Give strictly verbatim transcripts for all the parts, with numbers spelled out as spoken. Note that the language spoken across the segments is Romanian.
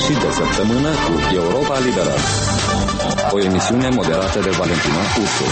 sfârșit de săptămână cu Europa Liberă, o emisiune moderată de Valentina Ursu.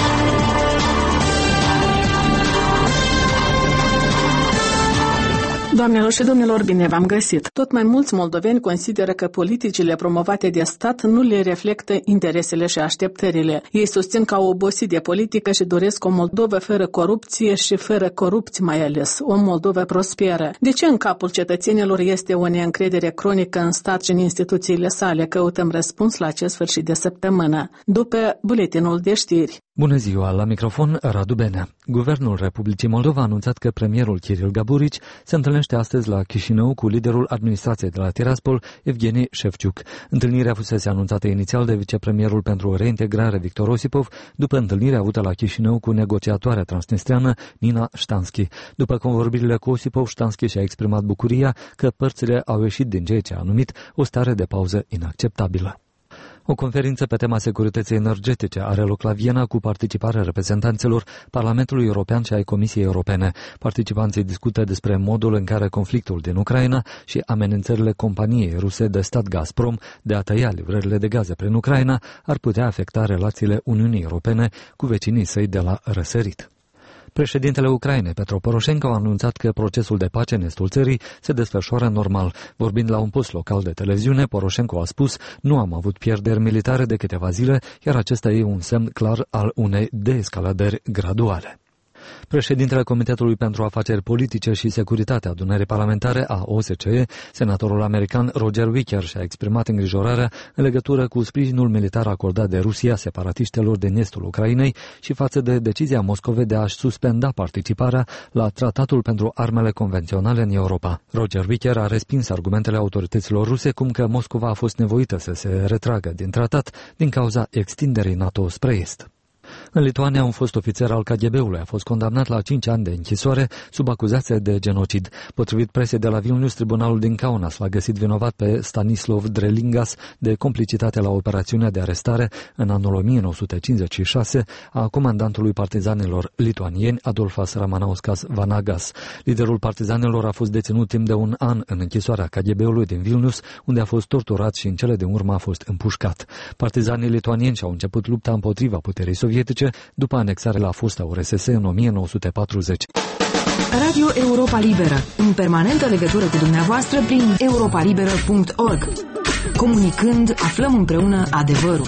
Doamnelor și domnilor, bine v-am găsit! Tot mai mulți moldoveni consideră că politicile promovate de stat nu le reflectă interesele și așteptările. Ei susțin că au obosit de politică și doresc o Moldovă fără corupție și fără corupți mai ales, o Moldovă prosperă. De ce în capul cetățenilor este o neîncredere cronică în stat și în instituțiile sale? Căutăm răspuns la acest sfârșit de săptămână, după buletinul de știri. Bună ziua, la microfon Radu Benea. Guvernul Republicii Moldova a anunțat că premierul Kiril Gaburici se întâlnește astăzi la Chișinău cu liderul administrației de la Tiraspol, Evgeni Șefciuc. Întâlnirea fusese anunțată inițial de vicepremierul pentru reintegrare Victor Osipov, după întâlnirea avută la Chișinău cu negociatoarea transnistreană Nina Ștanski. După convorbirile cu Osipov, Ștanski și-a exprimat bucuria că părțile au ieșit din ceea ce a numit o stare de pauză inacceptabilă. O conferință pe tema securității energetice are loc la Viena cu participarea reprezentanților Parlamentului European și ai Comisiei Europene. Participanții discută despre modul în care conflictul din Ucraina și amenințările companiei ruse de stat Gazprom de a tăia livrările de gaze prin Ucraina ar putea afecta relațiile Uniunii Europene cu vecinii săi de la răsărit. Președintele Ucrainei, Petro Poroșenko, a anunțat că procesul de pace în estul țării se desfășoară normal. Vorbind la un post local de televiziune, Poroșenko a spus: "Nu am avut pierderi militare de câteva zile, iar acesta e un semn clar al unei deescaladări graduale." Președintele Comitetului pentru Afaceri Politice și Securitate Adunării Parlamentare a O S C E, senatorul american Roger Wicker, și-a exprimat îngrijorarea în legătură cu sprijinul militar acordat de Rusia separatiștilor din estul Ucrainei și față de decizia Moscovei de a-și suspenda participarea la Tratatul pentru Armele Convenționale în Europa. Roger Wicker a respins argumentele autorităților ruse cum că Moscova a fost nevoită să se retragă din tratat din cauza extinderii NATO spre est. În Lituania, un fost ofițer al K G B-ului a fost condamnat la cinci ani de închisoare sub acuzație de genocid. Potrivit presei de la Vilnius, tribunalul din Kaunas l-a găsit vinovat pe Stanislav Drelingas de complicitate la operațiunea de arestare în anul o mie nouă sute cincizeci și șase a comandantului partizanilor lituanieni Adolfas Ramanauskas Vanagas. Liderul partizanilor a fost deținut timp de un an în închisoarea K G B-ului din Vilnius, unde a fost torturat și în cele din urmă a fost împușcat. Partizanii lituanieni și-au început lupta împotriva puterii sovietice după anexarea la fosta U R S S în o mie nouă sute patruzeci. Radio Europa Liberă, în permanentă legătură cu dumneavoastră prin europa liberă punct org. Comunicând, aflăm împreună adevărul.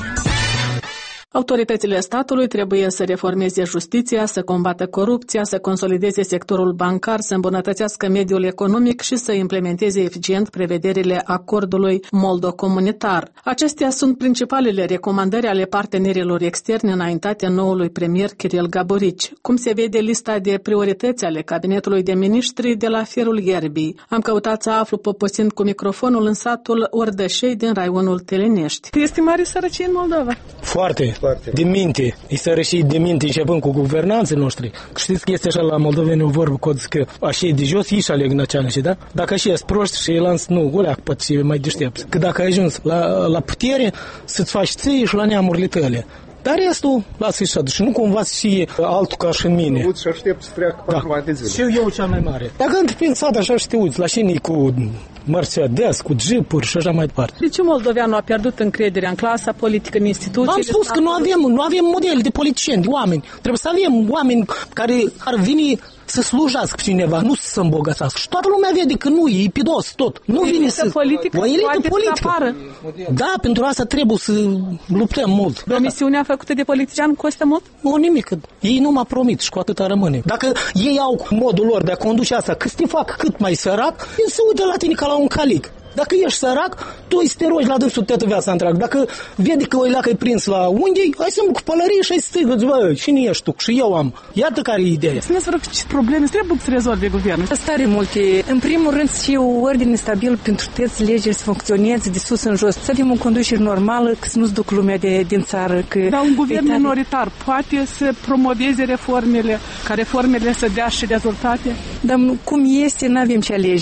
Autoritățile statului trebuie să reformeze justiția, să combată corupția, să consolideze sectorul bancar, să îmbunătățească mediul economic și să implementeze eficient prevederile acordului moldo-comunitar. Acestea sunt principalele recomandări ale partenerilor externi înaintate noului premier Kiril Gaburici. Cum se vede lista de priorități ale cabinetului de miniștri de la firul ierbii? Am căutat să aflu poposind cu microfonul în satul Ordășei din raionul Telenești. Este mare sărăcie în Moldova? Foarte. De minte, e sărășit de minte începând cu guvernanții noștri. Știți că este așa la moldoveni o vorbă, că că așa de jos, ei și aleg năceanăși, da? Dacă așa ești proști și el nu, uleac, poate și mai deștept. Că dacă ai ajuns la, la putere, să-ți faci ție și la neamurile tale. Dar restul, lasă-i așa, și nu cumva și altul ca și în mine. Te uiți și aștept să treacă patru ani de zile. Și eu cea mai mare. Dacă într prin sat așa și te uiți la șinii cu Mercedes, cu jeepuri și așa mai departe. De ce moldoveanul a pierdut încrederea în clasa politică, în instituții? Am spus că nu avem, nu avem model de politicieni, de oameni. Trebuie să avem oameni care ar veni să slujească pe cineva, nu să se îmbogățească. Și toată lumea vede că nu, e pidos tot. Nu vine să... Politică, o elită politică. Da, pentru asta trebuie să luptăm mult. Promisiunea făcută de politician costă mult? Nu, nimic. Ei nu m-au promit și cu atâta rămâne. Dacă ei au modul lor de a conduce asta, că să te fac cât mai sărac, el se uită la tine ca la un calic. Dacă ești sărac, tu îi să te rogi la dânsul toată viața întreagă. Dacă vede că o leacă e prins la unghii, hai să-mi cu pălărie și hai să strigă, bă, cine ești tu? Și eu am. Iată care e ideea. Spuneți, vă rog, ce probleme trebuie să rezolve guvernul? Stare multe. În primul rând, și o ordine stabilă pentru toți legile să funcționeze de sus în jos. Să avem o conducere normală, că să nu-ți duc lumea de, din țară. Că Dar un guvern tare... minoritar poate să promoveze reformele, ca reformele să dea și rezultate? Dar cum este, nu avem ce alege.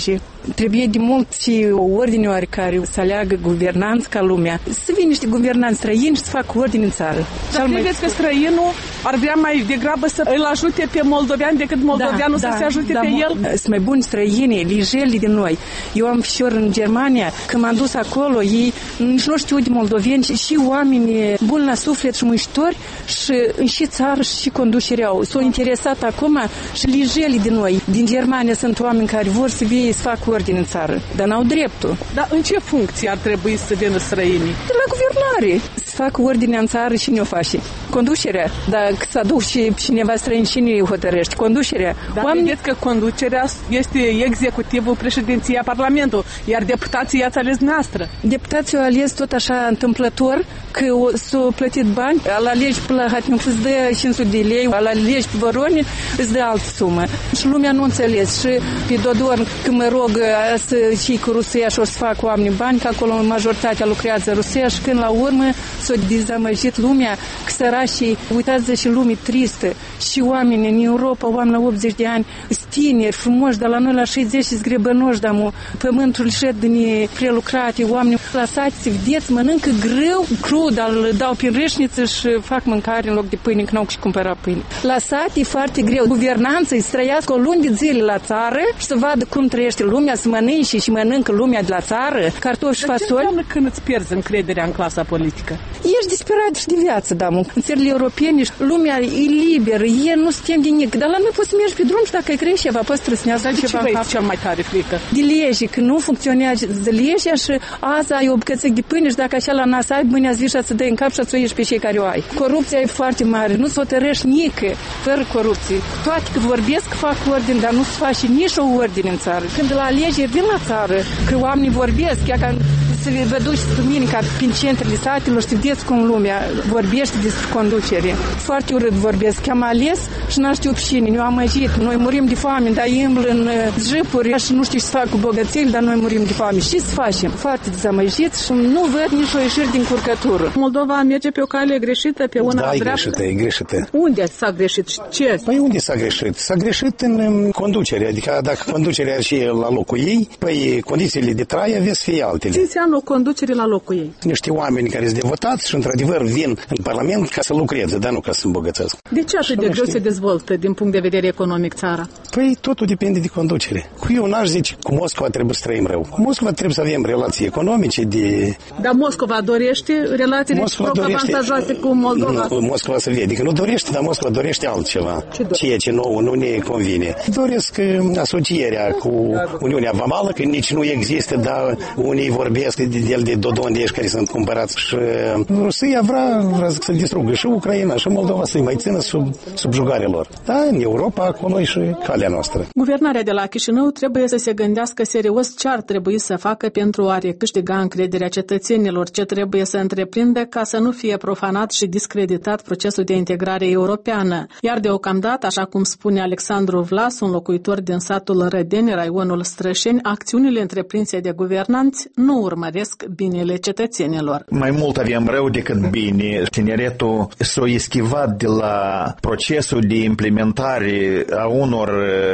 trebuie de mult și o ordine oarecare să aleagă guvernanți ca lumea. Să vină niște guvernanți străini și să facă ordine în țară. Dar credeți că străinul ar vrea mai degrabă să îl ajute pe moldovean decât moldoveanul da, să da, se ajute da, pe el? Sunt mai buni străini, lijeli din noi. Eu am fișor în Germania, când m-am dus acolo, ei nici nu știu de moldoveni și oameni buni la suflet și muiștori și, și țară și conducerea au. S-au interesat acum și lijeli din noi. Din Germania sunt oameni care vor să vie să facă ordine în țară, dar n-au dreptul. Dar în ce funcție ar trebui să vină străinii? De la guvernare. Să facă ordine în țară și ne-o face. Conducerea. Dacă s-a dus și cineva străin și ne hotărăște. Conducerea. Dar oamenii... vedeți că conducerea este executivul, președinția, parlamentul, iar deputații i-ați ales noastră. Deputații au ales tot așa întâmplător, că s-au plătit bani, îl alegi pe la Hatniuc, îți dă cinci sute de lei, îl alegi pe Voroni, îți dă altă sumă. Și lumea nu înțeles. Și pe Dodon, când mă rog să și cu Rusia și o să fac oamenii bani, că acolo majoritatea lucrează Rusia și când la urmă s-a dezamăgit lumea, că sărașii, uitați și lumii tristă și oameni în Europa, oameni la optzeci de ani, tineri, frumoși, dar la noi la șaizeci și zgrebănoși, dar pământul șed din prelucrate, oameni lăsați, vedeți, mănâncă greu, crud, îl dau prin reșniță și fac mâncare în loc de pâine, că n-au și cumpăra pâine. Lăsat e foarte greu. Guvernanța să trăiască o luni de zile la țară și să vadă cum trăiește lumea, să mănânce și mănâncă lumea de la țară, cartofi și fasoli. Ce înseamnă când îți pierzi încrederea în clasa politică? Ești disperat și de viață, da, mă. În țările europene lumea e liberă, e nu se tem de nic. Dar la noi poți să mergi pe drum și dacă ai crezi ceva, poți trăsnează ceva în cap. Cel mai tare frică? De lege, că nu funcționează legea și azi ai o bucățică de pâine și dacă așa la nas ai, mâine azi vii și să dai în cap și să o ieși pe cei care o ai. Corupția e foarte mare, nu se hotărăști nică fără corupție. Toate că vorbesc că fac ordine, dar nu se face nici o ordine în țară. Când la alegeri vin la țară, că oamenii vorbesc, chiar că să vă duci duminica prin centrele satelor și vedeți cum lumea vorbește despre conducere. Foarte urât vorbesc. Am ales și n-am știut cine, ne-au amăgit. Noi murim de foame, dar îmblă în jipuri și nu știu ce să fac cu bogățeli, dar noi murim de foame. Și să facem? Foarte dezamăgit și nu văd nici o ieșire din curcătură. Moldova merge pe o cale greșită, pe una da, dreaptă? Da, e greșită, e greșită. Unde s-a greșit? Ce? Păi unde s-a greșit? S-a greșit în conducere. Adică dacă conducerea ar și la locul ei, păi condițiile de trai avea să fie altele. Ce înseamnă o conducere la locul ei? Niște oameni care sunt devotați și într-adevăr vin în Parlament ca să lucreze, dar nu ca să îmbogățesc. De ce atât de greu se dezvoltă din punct de vedere economic țara? Păi totul depinde de conducere. Cu eu n-aș zice cu Moscova trebuie să trăim rău. Cu Moscova trebuie să avem relații economice de... Dar Moscova dorește relații avantajoase cu Moldova? Nu, Moscova să vede că nu dorește, dar Moscova dorește altceva. Ce ceea ce nouă nu ne convine. Doresc asocierea cu Uniunea Vamală, că nici nu există, dar unii vorbesc de el de Dodon de care sunt cumpărați și Rusia vrea, vrea să distrugă și Ucraina și Moldova să-i mai țină sub, sub jugarea lor. Da, în Europa, acolo e și calea noastră. Guvernarea de la Chișinău trebuie să se gândească serios ce ar trebui să facă pentru a recâștiga încrederea cetățenilor, ce trebuie să întreprinde ca să nu fie profanat și discreditat procesul de integrare europeană. Iar deocamdată, așa cum spune Alexandru Vlas, un locuitor din satul Rădeni, raionul Strășeni, acțiunile întreprinse de guvernanți nu urmăresc binele cetățenilor. Mai mult avem rău decât bine. Tineretul s-a eschivat de la procesul de implementare a unor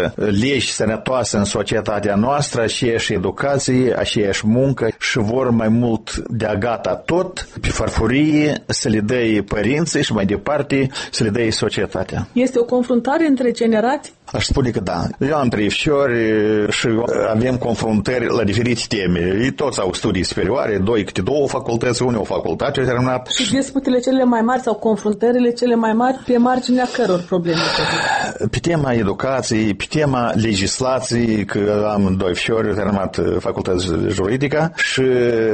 legi sănătoase în societatea noastră, aceeași educație, aceeași muncă și vor mai mult de-a gata tot pe farfurie să le dea părinții și mai departe să le dea societatea. Este o confruntare între generații? Aș spune că da. Eu am trei fiori și avem confruntări la diferite teme. Ei toți au studii superioare, doi câte două facultăți, unii o facultate a terminat. Și disputele cele mai mari sau confruntările cele mai mari pe marginea căror probleme? Pe tema educației, pe tema legislației, că am doi fiori, terminat facultăți juridică și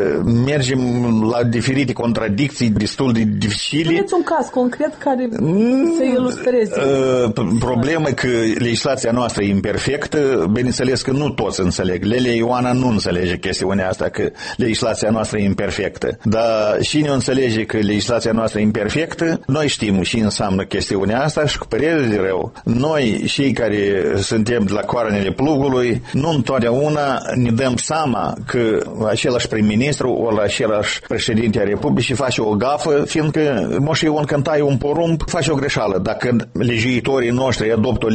mergem la diferite contradicții destul de dificile. Spuneți un caz concret care mm, să ilustreze. Problema că legislația noastră e imperfectă, bineînțeles că nu toți înțeleg. Lelia Ioana nu înțelege chestiunea asta, că legislația noastră e imperfectă. Dar cine înțelege că legislația noastră e imperfectă, noi știm și înseamnă chestiunea asta și cu părere de rău. Noi, cei care suntem de la coarnele plugului, nu întotdeauna ne dăm seama că același prim-ministru ori același președinte a Republicii face o gafă, fiindcă Moșe Ion când taie un porumb, face o greșeală. Dacă legiuitorii noștri adoptă o lege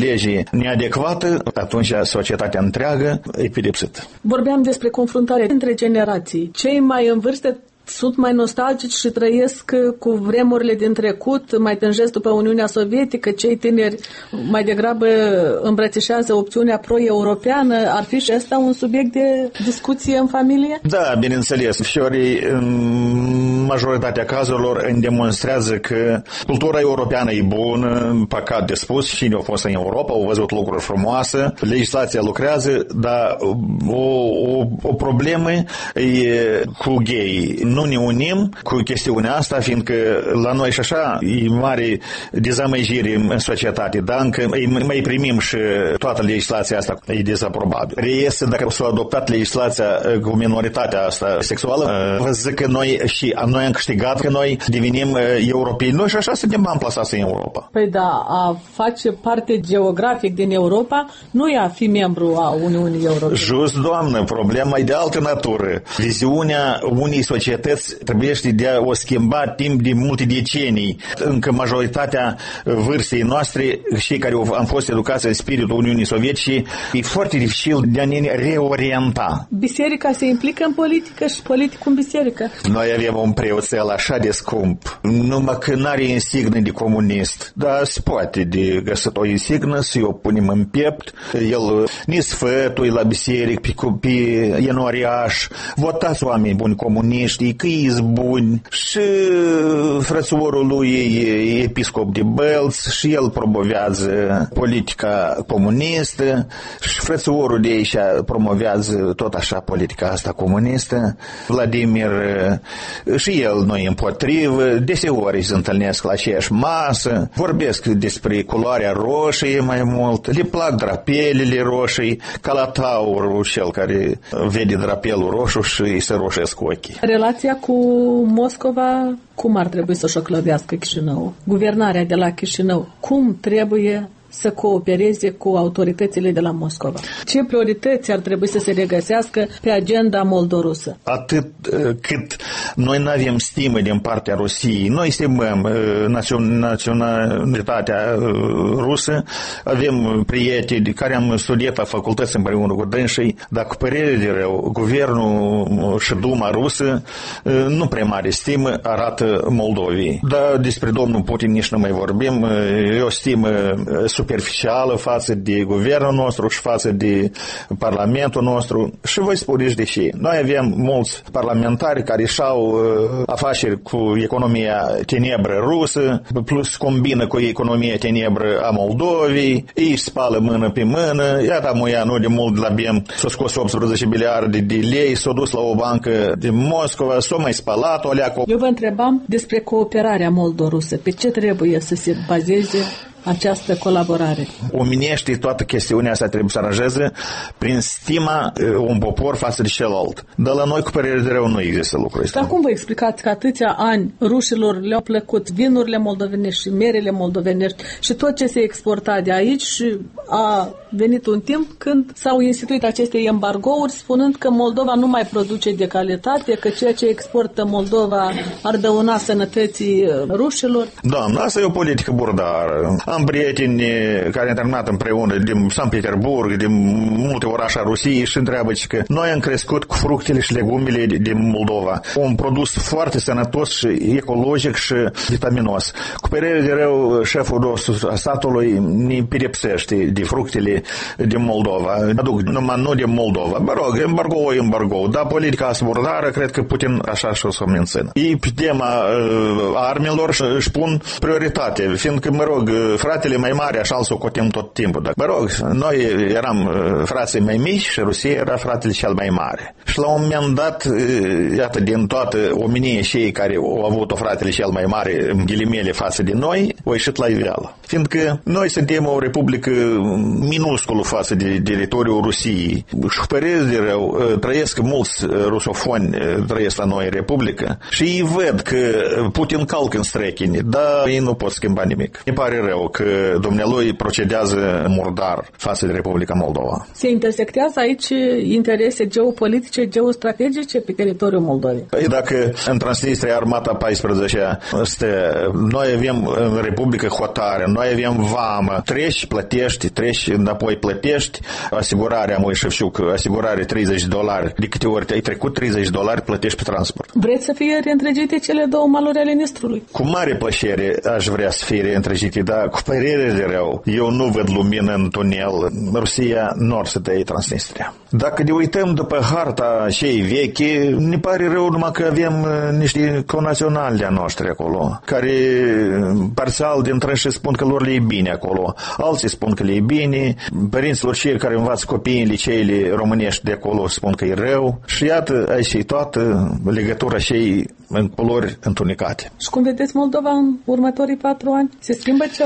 este neadecvată, atunci societatea întreagă e pedepsită. Vorbeam despre confruntare între generații. Cei mai în vârstă sunt mai nostalgici și trăiesc cu vremurile din trecut, mai tânjesc după Uniunea Sovietică, cei tineri mai degrabă îmbrățișează opțiunea pro-europeană. Ar fi și asta un subiect de discuție în familie? Da, bineînțeles. Fiorii, în majoritatea cazurilor, îmi demonstrează că cultura europeană e bună, păcat de spus, cine a fost în Europa, au văzut lucruri frumoase, legislația lucrează, dar o, o, o problemă e cu gay. Nu ne unim cu chestiunea asta, fiindcă la noi și așa e mare dezamăgire în societate, dar încă mai primim și toată legislația asta e dezaprobabilă. Reiese dacă s-a adoptat legislația cu minoritatea asta sexuală, vă zic că noi și noi am câștigat, că noi devenim europeni. Noi și așa suntem amplasați în Europa. Păi da, a face parte geografic din Europa nu e a fi membru a Uniunii Europene. Just, doamnă, problema e de altă natură. Viziunea unei societăți trebuie de a o schimba timp de multe decenii. Încă majoritatea vârstei noastre, cei care am fost educați în spiritul Uniunii Sovietice, e foarte dificil de a ne reorienta. Biserica se implică în politică și politicul în biserică. Noi avem un preoțel așa de scump, numai că n-are insignă de comunist, dar se poate de găsit o insignă, să o punem în piept, el ne sfătui la biserică, pe copii, enoriaș, votați oameni buni comuniști, că e buni, și frățorul lui e episcop de Bălț și el promovează politica comunistă și frățorul de aici promovează tot așa politica asta comunistă. Vladimir și el nu e împotrivă, deseori se întâlnesc la aceeași masă, vorbesc despre culoarea roșie mai mult, le plac drapelele roșii, ca la taurul cel care vede drapelul roșu și îi se roșesc ochii. Relația cu Moscova, cum ar trebui să-și o clădească Chișinău? Guvernarea de la Chișinău, cum trebuie să coopereze cu autoritățile de la Moscova? Ce priorități ar trebui să se regăsească pe agenda moldorusă? Atât cât noi nu avem stimă din partea Rusiei, noi stimăm naționalitatea rusă, avem prieteni care am studiat la facultăți împreună cu dânsii, dar cu părere de rău, guvernul și Duma rusă nu prea mare stimă arată Moldovei. Dar despre domnul Putin nici nu mai vorbim, e o stimă superficială față de guvernul nostru și față de parlamentul nostru. Și voi spuneți de ce. Noi avem mulți parlamentari care și-au uh, afaceri cu economia tenebră rusă, plus combină cu economia tenebră a Moldovei, ei spală mână pe mână, iată amuia nu de mult la B I M s-a scos optsprezece miliarde de lei, s-a dus la o bancă din Moscova, s-a mai spalat o leacă. Eu vă întrebam despre cooperarea moldorusă. Pe ce trebuie să se bazeze această colaborare? Omenește toată chestiunea asta trebuie să aranjeze prin stima un popor față de celălalt. Dar la noi, cu părere de rău, nu există lucrul ăsta. Dar cum vă explicați că atâția ani rușilor le-au plăcut vinurile moldovenești și merele moldovenești și tot ce se exporta de aici și a venit un timp când s-au instituit aceste embargouri spunând că Moldova nu mai produce de calitate, că ceea ce exportă Moldova ar dăuna sănătății rușilor? Doamne, asta e o politică burdară. Am prieteni care au terminat împreună din Sankt Petersburg, din multe orașe a Rusiei și întreabă că noi am crescut cu fructele și legumele din Moldova. Un produs foarte sănătos și ecologic și vitaminos. Cu părere de rău, șeful nostru a statului ne pedepsește de fructele din Moldova. Aduc numai nu din Moldova. Mă rog, embargo e embargo. Dar politica asta burdară, cred că Putin așa și o să o mențină. E pe tema uh, armelor și își pun prioritate, fiindcă, mă rog, fratele mai mare așa îl socotim tot timpul. Dar, mă rog, noi eram frații mai mici și Rusia era fratele cel mai mare. Și la un moment dat, iată, din toată omenia cei care au avut o fratele cel mai mare, în ghilimele, față de noi, au ieșit la iveală. Fiindcă noi suntem o republică minusculă față de teritoriul Rusiei. Și părere de rău, trăiesc mulți rusofoni, trăiesc la noi în republică și ei văd că Putin calcă în strechini, dar ei nu pot schimba nimic. Ne pare rău că dumnealui procedează murdar față de Republica Moldova. Se intersectează aici interese geopolitice, geostrategice pe teritoriul Moldovei. Păi dacă în Transnistria Armata paisprezece este, noi avem în Republica hotare, noi avem vamă, treci, plătești, treci, înapoi plătești, asigurarea, măi Șefciuc, asigurare treizeci de dolari, de câte ori ai trecut treizeci de dolari, plătești pe transport. Vreți să fie reîntregite cele două maluri ale Nistrului? Cu mare plăcere aș vrea să fie reîntregite, dar cu părere de rău, eu nu văd lumină în tunel. Rusia nu or să dea Transnistria. Dacă ne uităm după harta cei vechi, ne pare rău numai că avem niște conaționali de-a noștri acolo, care parțial dintre și spun că lor le e bine acolo, alții spun că le e bine, părinților cei care învață copiii în liceile românești de acolo spun că e rău și iată aici e toată legătura cei în culori întunecate. Și cum vedeți Moldova în următorii patru ani? Se schimbă ceva?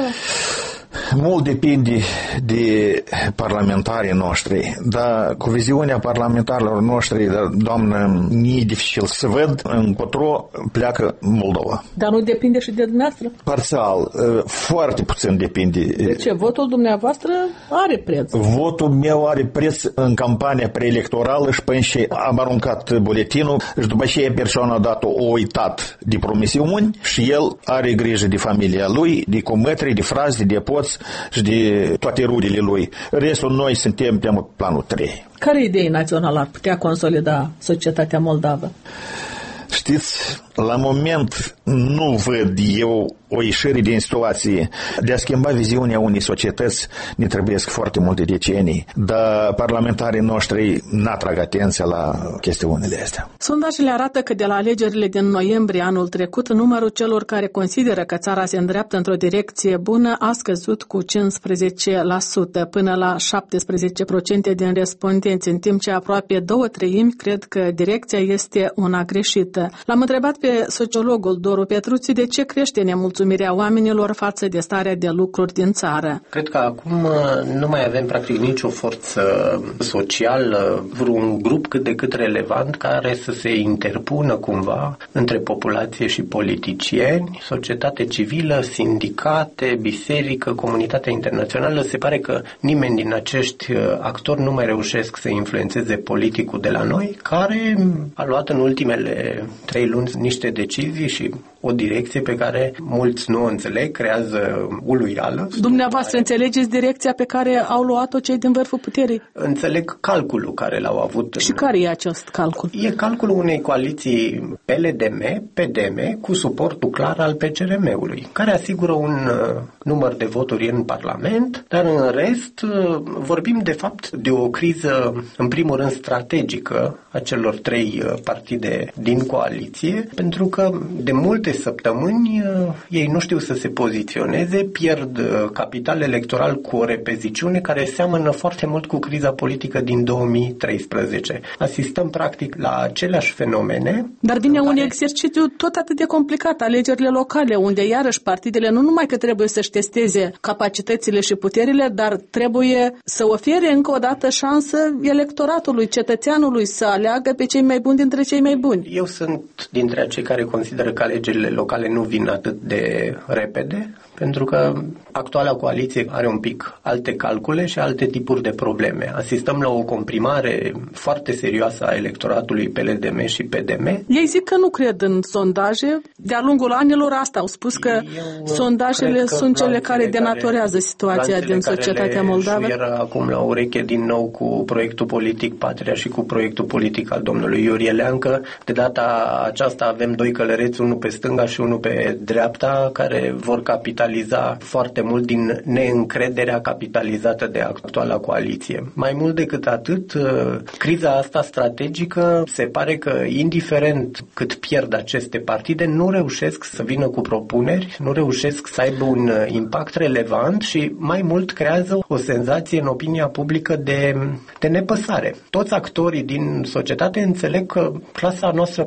Mult depinde de parlamentarii noștri, dar cu viziunea parlamentarilor noștri, dar, doamnă, e dificil să văd încotro pleacă Moldova. Dar nu depinde și de dumneavoastră? Parțial, foarte puțin depinde. De ce? Votul dumneavoastră are preț. Votul meu are preț în campania preelectorală și până și am aruncat buletinul și după aceea persoana a dat o uitat de promisiuni și el are grijă de familia lui, de comătri, de frazi, de poți și de toate rudele lui. Restul noi suntem pe planul trei. Care idei naționale ar putea consolida societatea moldavă? Știți, la moment nu văd eu o ieșire din situație. De a schimba viziunea unei societăți ne trebuie foarte multe decenii, dar parlamentarii noștri n-atrag atenția la chestiunile astea. Sondajele arată că de la alegerile din noiembrie anul trecut, numărul celor care consideră că țara se îndreaptă într-o direcție bună a scăzut cu cincisprezece la sută până la șaptesprezece la sută din respondenți, în timp ce aproape două treimi cred că direcția este una greșită. L-am întrebat pe sociologul Doru Petruțiu de ce crește nemulțumirea oamenilor față de starea de lucruri din țară. Cred că acum nu mai avem practic nicio forță socială, vreun grup cât de cât relevant care să se interpună cumva între populație și politicieni, societate civilă, sindicate, biserică, comunitatea internațională. Se pare că nimeni din acești actori nu mai reușesc să influențeze politicul de la noi, care a luat în ultimele trei luni niște decizii și o direcție pe care mulți nu o înțeleg, creează uluială. Dumneavoastră înțelegeți direcția pe care au luat-o cei din vârful puterii? Înțeleg calculul care l-au avut. Și în... care e acest calcul? E calculul unei coaliții P L D M, P D M, cu suportul clar al P C R M-ului, care asigură un uh, număr de voturi în Parlament, dar în rest uh, vorbim de fapt de o criză, în primul rând strategică, a celor trei uh, partide din coaliție, pentru că de multe săptămâni ei nu știu să se poziționeze, pierd capital electoral cu o repeziciune care seamănă foarte mult cu criza politică din două mii treisprezece. Asistăm practic la aceleași fenomene. Dar vine un exercițiu tot atât de complicat, alegerile locale, unde iarăși partidele nu numai că trebuie să-și testeze capacitățile și puterile, dar trebuie să ofere încă o dată șansă electoratului, cetățeanului să aleagă pe cei mai buni dintre cei mai buni. Eu sunt dintre acei care consideră că alegerile locale nu vin atât de repede, pentru că actuala coaliție are un pic alte calcule și alte tipuri de probleme. Asistăm la o comprimare foarte serioasă a electoratului P L D M și P D M. Ei zic că nu cred în sondaje. De-a lungul anilor asta au spus că Eu sondajele că sunt cele care denaturează situația din societatea moldavă. Era acum la ureche din nou cu proiectul politic Patria și cu proiectul politic al domnului Iurie Leancă. De data aceasta avem doi călăreți, unul pe stânga și unul pe dreapta, care vor capitaliza foarte mult din neîncrederea capitalizată de actuala coaliție. Mai mult decât atât, criza asta strategică se pare că, indiferent cât pierd aceste partide, nu reușesc să vină cu propuneri, nu reușesc să aibă un impact relevant și mai mult creează o senzație în opinia publică de, de nepăsare. Toți actorii din societate înțeleg că clasa noastră politică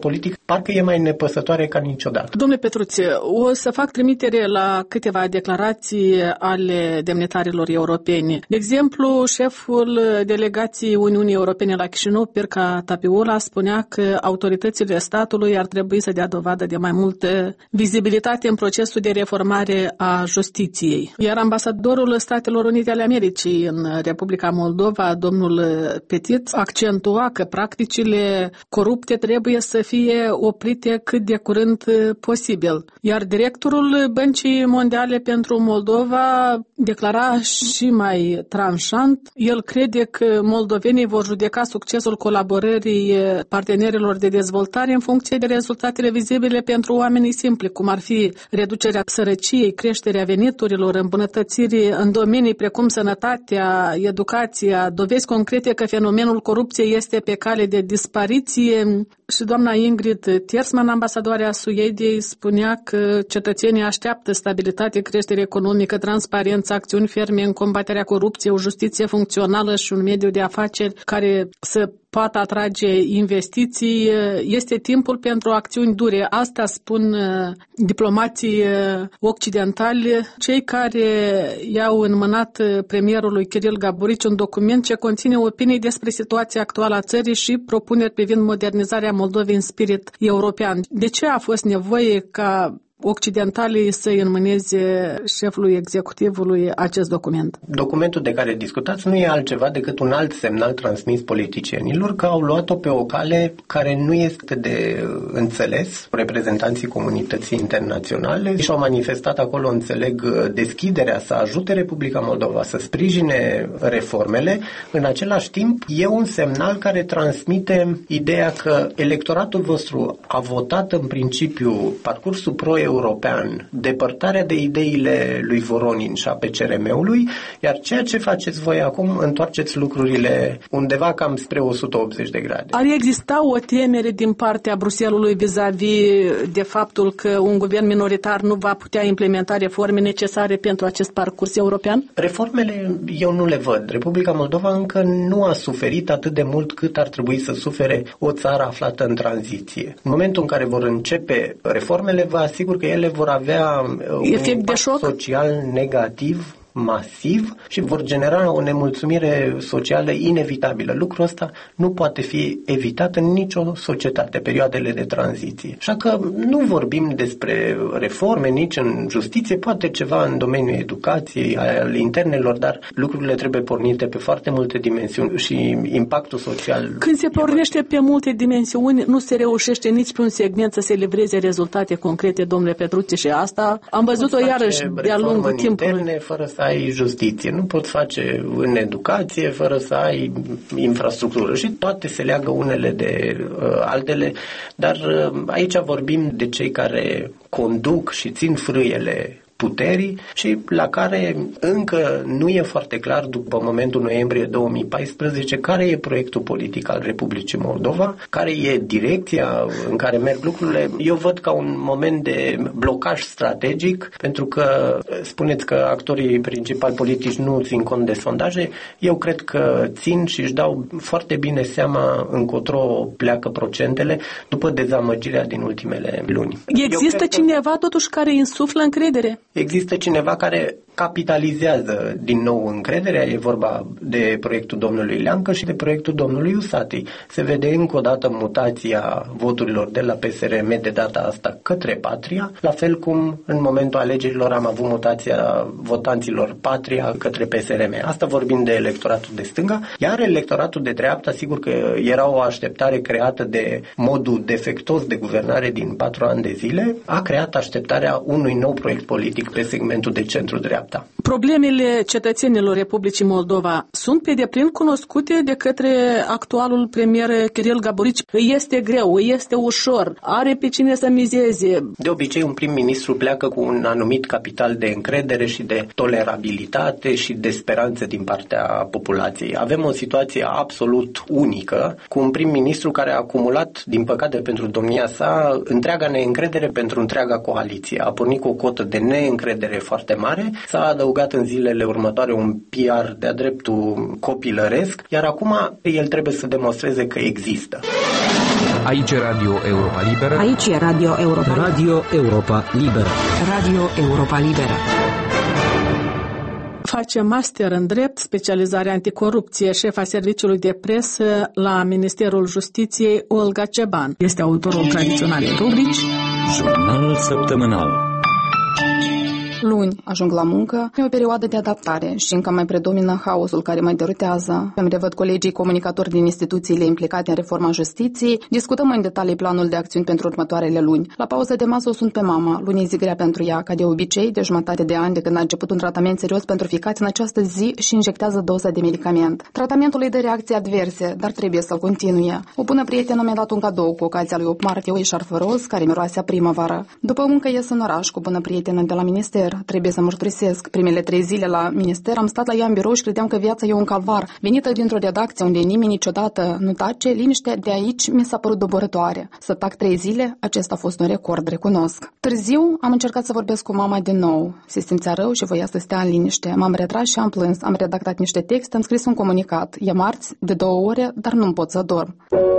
parcă e mai nepăsătoare ca niciodată. Domnule Petruțe, o să fac trimitere la câteva declarații ale demnitarilor europeni. De exemplu, șeful delegației Uniunii Europene la Chișinău, Pirca Tapiula, spunea că autoritățile statului ar trebui să dea dovadă de mai multă vizibilitate în procesul de reformare a justiției. Iar ambasadorul Statelor Unite ale Americii în Republica Moldova, domnul Petit, accentua că practicile corupte trebuie să fie oprite cât de curând posibil. Iar directorul Băncii Mondiale pentru Moldova declara și mai tranșant. El crede că moldovenii vor judeca succesul colaborării partenerilor de dezvoltare în funcție de rezultatele vizibile pentru oamenii simpli, cum ar fi reducerea sărăciei, creșterea veniturilor, îmbunătățiri în domenii precum sănătatea, educația, dovezi concrete că fenomenul corupției este pe cale de dispariție. Și doamna Ingrid Tersman, ambasadoarea Suediei, spunea că cetățenii așteaptă stabilitate, creștere economică, transparență, acțiuni ferme în combaterea corupției, o justiție funcțională și un mediu de afaceri care să poate atrage investiții. Este timpul pentru acțiuni dure. Asta spun diplomații occidentali, cei care i-au înmânat premierului Kiril Gaburici un document ce conține opinii despre situația actuală a țării și propuneri privind modernizarea Moldovei în spirit european. De ce a fost nevoie ca occidentalii să-i înmâneze șefului executivului acest document? Documentul de care discutați nu e altceva decât un alt semnal transmis politicienilor că au luat-o pe o cale care nu este de înțeles. Reprezentanții comunității internaționale și-au manifestat acolo, înțeleg, deschiderea să ajute Republica Moldova să sprijine reformele. În același timp, e un semnal care transmite ideea că electoratul vostru a votat în principiu parcursul pro european, depărtarea de ideile lui Voronin și a P C R M-ului, iar ceea ce faceți voi acum, întoarceți lucrurile undeva cam spre o sută optzeci de grade. Ar exista o temere din partea Bruxellesului vis-a-vis de faptul că un guvern minoritar nu va putea implementa reforme necesare pentru acest parcurs european? Reformele eu nu le văd. Republica Moldova încă nu a suferit atât de mult cât ar trebui să sufere o țară aflată în tranziție. În momentul în care vor începe reformele, vă asigur că ele vor avea un impact social negativ masiv și vor genera o nemulțumire socială inevitabilă. Lucrul ăsta nu poate fi evitat în nicio societate, perioadele de tranziție. Așa că nu vorbim despre reforme nici în justiție, poate ceva în domeniul educației, al internelor, dar lucrurile trebuie pornite pe foarte multe dimensiuni și impactul social. Când se pornește pe multe dimensiuni, nu se reușește nici pe un segment să se livreze rezultate concrete, domnule Petruțe, și asta am văzut-o iarăși de-a lungul timpului. Interne, fără să ai justiție. Nu poți face în educație fără să ai infrastructură și toate se leagă unele de uh, altele, dar uh, aici vorbim de cei care conduc și țin frâiele puterii și la care încă nu e foarte clar, după momentul noiembrie două mii paisprezece, care e proiectul politic al Republicii Moldova, care e direcția în care merg lucrurile. Eu văd ca un moment de blocaj strategic, pentru că spuneți că actorii principali politici nu țin cont de sondaje. Eu cred că țin și își dau foarte bine seama încotro pleacă procentele după dezamăgirea din ultimele luni. Există cineva totuși care insuflă încredere? Există cineva care capitalizează din nou încrederea, e vorba de proiectul domnului Leancă și de proiectul domnului Usati. Se vede încă o dată mutația voturilor de la P S R M de data asta către Patria, la fel cum în momentul alegerilor am avut mutația votanților Patria către P S R M. Asta vorbim de electoratul de stânga, iar electoratul de dreapta, sigur că era o așteptare creată de modul defectos de guvernare din patru ani de zile, a creat așteptarea unui nou proiect politic pe segmentul de centru-dreapta. Problemele cetățenilor Republicii Moldova sunt pe deplin cunoscute de către actualul premier Kiril Gaburici. Este greu, este ușor, are pe cine să mizeze. De obicei, un prim-ministru pleacă cu un anumit capital de încredere și de tolerabilitate și de speranță din partea populației. Avem o situație absolut unică, cu un prim-ministru care a acumulat, din păcate pentru domnia sa, întreaga neîncredere pentru întreaga coaliție. A pornit cu o cotă de neîncredere foarte mare, s-a adăugat în zilele următoare un P R de-a dreptul copilăresc, iar acum el trebuie să demonstreze că există. Aici e Radio Europa Liberă. Aici e Radio Europa Liberă. Radio Europa Liberă. Radio Europa Liberă. Face master în drept, specializare anticorupție, șefa serviciului de presă la Ministerul Justiției, Olga Ceban. Este autorul tradiționalei rubrici Jurnal săptămânal. Luni ajung la muncă, e o perioadă de adaptare și încă mai predomină haosul care mă derutează. Îmi revăd colegii comunicatori din instituțiile implicate în reforma justiției, discutăm în detalii planul de acțiuni pentru următoarele luni. La pauză de masă o sunt pe mama, luni e zi grea pentru ea, ca de obicei, de jumătate de ani de când a început un tratament serios pentru ficați în această zi și injectează doza de medicament. Tratamentul îi dă reacții adverse, dar trebuie să-l continue. O bună prietenă mi-a dat un cadou cu ocazia lui opt martie, o eșarfă roz care miroase a primăvară. După muncă ies în oraș cu bună prietenă de la minister. Trebuie să mărturisesc. Primele trei zile la minister am stat la ea în birou și credeam că viața e un calvar. Venită dintr-o redacție unde nimeni niciodată nu tace, liniștea de aici mi s-a părut doborătoare. Să tac trei zile, acesta a fost un record, recunosc. Târziu am încercat să vorbesc cu mama din nou. Se simțea rău și voia să stea în liniște. M-am retras și am plâns. Am redactat niște texte, am scris un comunicat. E marți, de două ore, dar nu pot să dorm.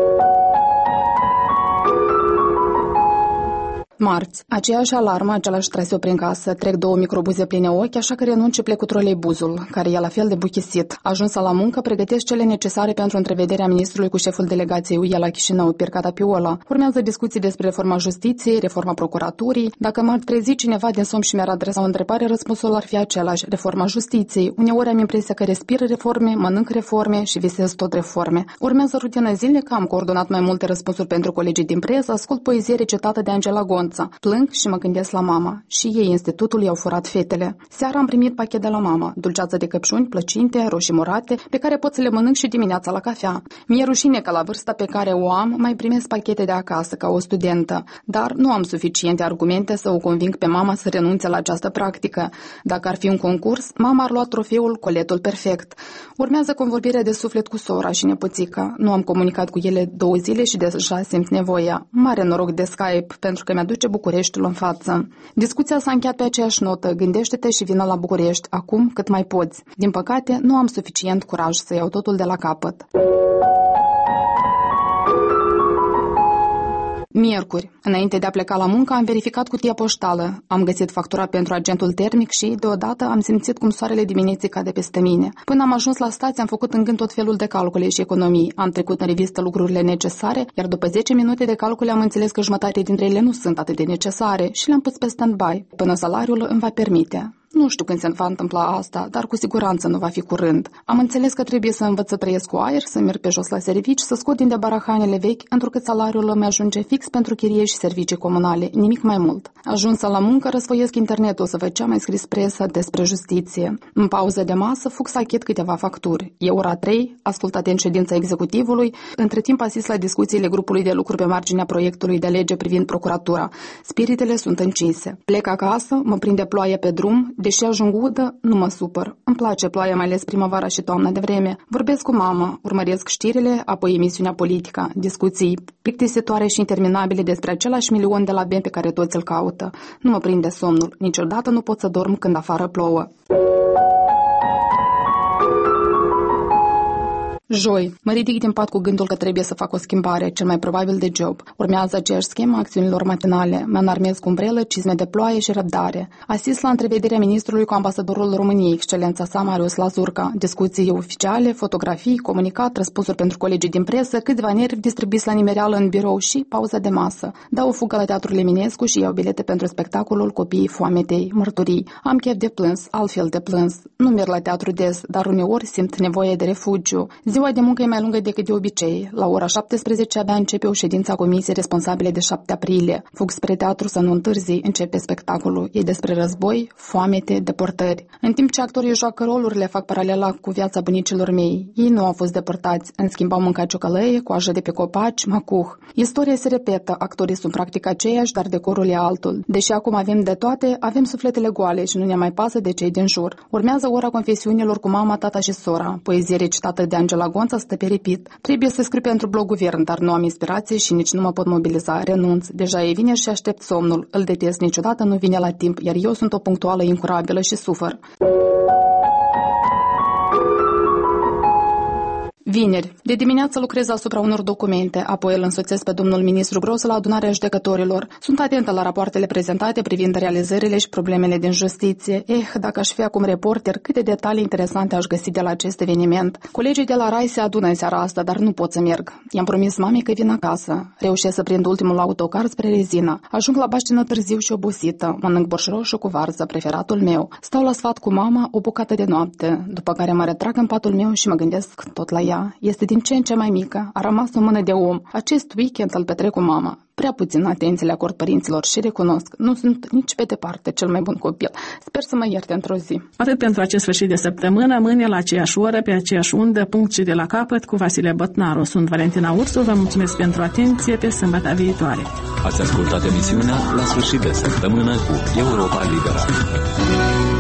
Marți. Aceeași alarmă, același traseu prin casă, trec două microbuze pline ochi, așa că renunț și plec cu troleibuzul, care e la fel de buchisit. Ajuns la muncă, pregătesc cele necesare pentru întrevederea ministrului cu șeful delegației U I A la Chișinău, Pircata Piola. Urmează discuții despre reforma justiției, reforma procuraturii. Dacă m-ar trezi cineva din somn și mi-ar adresa o întrebare, răspunsul ar fi același, reforma justiției. Uneori am impresia că respir reforme, mănânc reforme și visez tot reforme. Urmează rutina zilnică, am coordonat mai multe răspunsuri pentru colegii din presă, ascult poezie recitată de Angela Gonța. Plâng și mă gândesc la mama. Și ei, institutul, i-au furat fetele. Seara am primit pachet de la mama, dulceață de căpșuni, plăcinte, roșii murate, pe care pot să le mănânc și dimineața la cafea. Mi-e rușine că la vârsta pe care o am, mai primesc pachete de acasă ca o studentă, dar nu am suficiente argumente să o conving pe mama să renunțe la această practică. Dacă ar fi un concurs, mama ar lua trofeul Coletul Perfect. Urmează convorbirea de suflet cu sora și nepoțica. Nu am comunicat cu ele două zile și deja simt nevoia. Mare noroc de Skype, pentru că mi-aduce Bucureștiul în față. Discuția s-a încheiat pe aceeași notă. Gândește-te și vină la București, acum cât mai poți. Din păcate, nu am suficient curaj să iau totul de la capăt. Miercuri. Înainte de a pleca la muncă, am verificat cutia poștală. Am găsit factura pentru agentul termic și, deodată, am simțit cum soarele dimineții cade peste mine. Până am ajuns la stație, am făcut în gând tot felul de calcule și economii. Am trecut în revistă lucrurile necesare, iar după zece minute de calcule am înțeles că jumătate dintre ele nu sunt atât de necesare și le-am pus pe stand-by, până salariul îmi va permite. Nu știu când se va întâmpla asta, dar cu siguranță nu va fi curând. Am înțeles că trebuie să învăț să trăiesc cu aer, să merg pe jos la servici, să scot din de barahanele vechi, întrucât salariul îmi ajunge fix pentru chirie și servicii comunale, nimic mai mult. Ajunsă la muncă, răsfoiesc internetul să văd ce am mai scris presă despre justiție. În pauză de masă, fug să achit câteva facturi. E ora trei, ascult atent ședința executivului, între timp asist la discuțiile grupului de lucru pe marginea proiectului de lege privind procuratura. Spiritele sunt încinse. Plec acasă, mă prinde ploaie pe drum. Deși ajung udă, nu mă supăr. Îmi place ploaia, mai ales primăvara și toamna de vreme. Vorbesc cu mama, urmăresc știrile, apoi emisiunea politică, discuții plictisitoare și interminabile despre același milion de la bani pe care toți îl caută. Nu mă prinde somnul. Niciodată nu pot să dorm când afară plouă. Joi. Mă ridic din pat cu gândul că trebuie să fac o schimbare, cel mai probabil de job. Urmează aceeași schemă acțiunilor matinale. Mă înarmez cu umbrelă, cizme de ploaie și răbdare. Asist la întrevederea ministrului cu ambasadorul României, excelența sa Marius Lazurca. Discuții oficiale, fotografii, comunicat, răspunsuri pentru colegii din presă, câțiva nervi distribuiți la nimereală în birou și pauza de masă. Dau o fugă la Teatrul Eminescu și iau bilete pentru spectacolul Copiii Foametei, mărturii. Am chef de plâns, altfel de plâns. Nu merg la teatru des, dar uneori simt nevoie de refugiu. Ziua de muncă e mai lungă decât de obicei. La ora șaptesprezece abia începe o ședință a comisiei responsabile de șapte aprilie. Fug spre teatru să nu întârzi, începe spectacolul. E despre război, foamete, deportări. În timp ce actorii joacă rolurile, fac paralela cu viața bunicilor mei. Ei nu au fost deportați. În schimb au mâncat ciocălăie, coajă de pe copaci, macuh. Istoria se repetă, actorii sunt practic aceiași, dar decorul e altul. Deși acum avem de toate, avem sufletele goale și nu ne mai pasă de cei din jur. Urmează ora confesiunilor cu mama, tata și sora. Poezie recitată de Angela Gonța stă pe repeat. Trebuie să scriu pentru blog guvern, dar nu am inspirație și nici nu mă pot mobiliza. Renunț. Deja e vineri și aștept somnul. Îl detest, niciodată nu vine la timp, iar eu sunt o punctuală incurabilă și sufăr. Vineri, de dimineață lucrez asupra unor documente, apoi îl însoțesc pe domnul ministru Grosu la adunarea judecătorilor. Sunt atentă la rapoartele prezentate privind realizările și problemele din justiție. Eh, dacă aș fi acum reporter, câte detalii interesante aș găsi de la acest eveniment. Colegii de la R A I se adună în seara asta, dar nu pot să merg. I-am promis mamei că vin acasă. Reușesc să prind ultimul autocar spre Rezina. Ajung la Baștină târziu și obosită. Mănânc borș roșu cu varză, preferatul meu. Stau la sfat cu mama o bucată de noapte, după care mă retrag în patul meu și mă gândesc tot la ea. Este din ce în ce mai mică, a rămas o mână de om. Acest weekend îl petrec cu mama. Prea puțin atenție le acord părinților și recunosc, nu sunt nici pe departe cel mai bun copil. Sper să mă ierte într-o zi. Atât pentru acest sfârșit de săptămână, mâine la aceeași oră, pe aceeași undă, punct și de la capăt, cu Vasile Bătnaru. Sunt Valentina Ursu, vă mulțumesc pentru atenție, pe sâmbătă viitoare. Ați ascultat emisiunea La sfârșit de săptămână cu Europa Liberă.